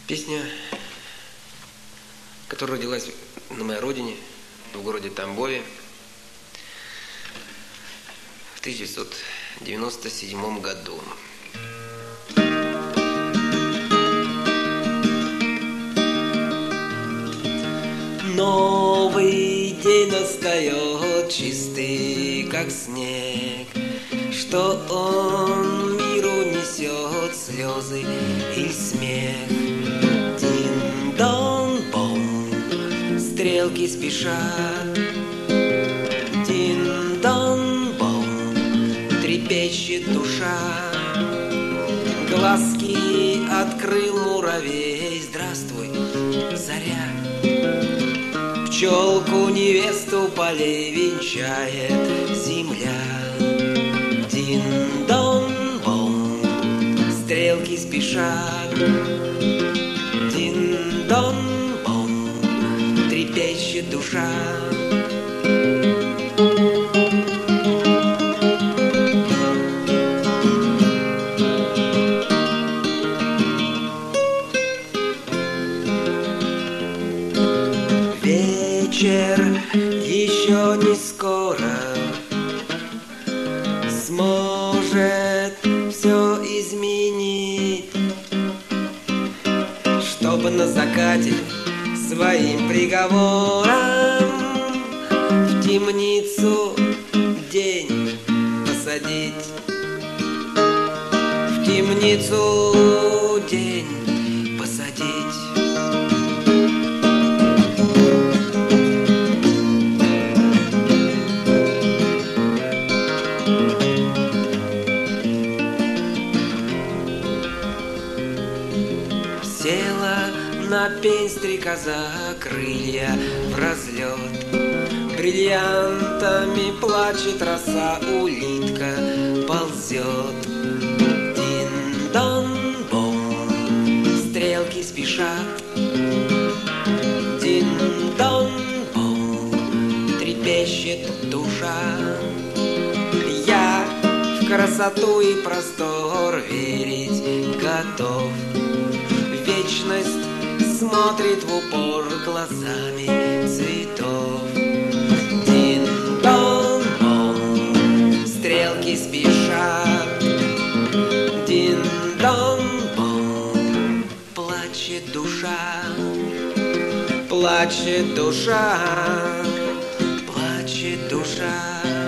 Песня, которая родилась на моей родине, в городе Тамбове, в 1997 году. Новый день настает, чистый, как снег, что он миру несет слезы и смех. Дин-дон-бом, стрелки спешат. Дин-дон-бом, трепещет душа. Глазки открыл муравей. Здравствуй, заря. Пчелку невесту полей венчает земля. Дин-дон-бом, стрелки спешат. Дин-дон-бом, трепещет душа. Вечер еще не скоро сможет все изменить, чтобы на закате своим приговором в темницу день посадить. В темницу день посадить. Села на пень стрекоза, крылья в разлет. Бриллиантами плачет роса, улитка ползет. Дин-дон-бом, стрелки спешат. Дин-дон-бом, трепещет душа. Я в красоту и простор верить готов. Вечность смотрит в упор глазами цветов. Дин-дон-бом, стрелки спешат. Дин-дон-бом, плачет душа. Плачет душа. Плачет душа.